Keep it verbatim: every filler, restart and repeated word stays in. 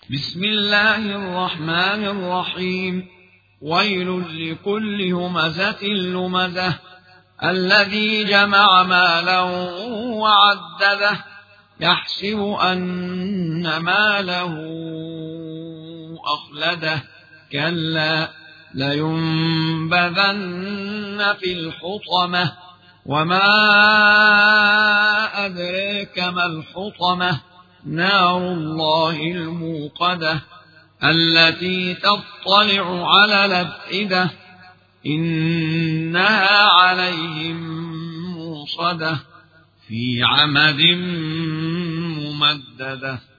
بسم الله الرحمن الرحيم. ويل لكل همزة لمزة الذي جمع مالا وعدده يحسب أن ماله أخلده كلا لينبذن في الحطمة وما أدريك ما الحطمة نار الله الموقدة التي تطلع على الأفئدة إنها عليهم موصدة في عمد ممددة.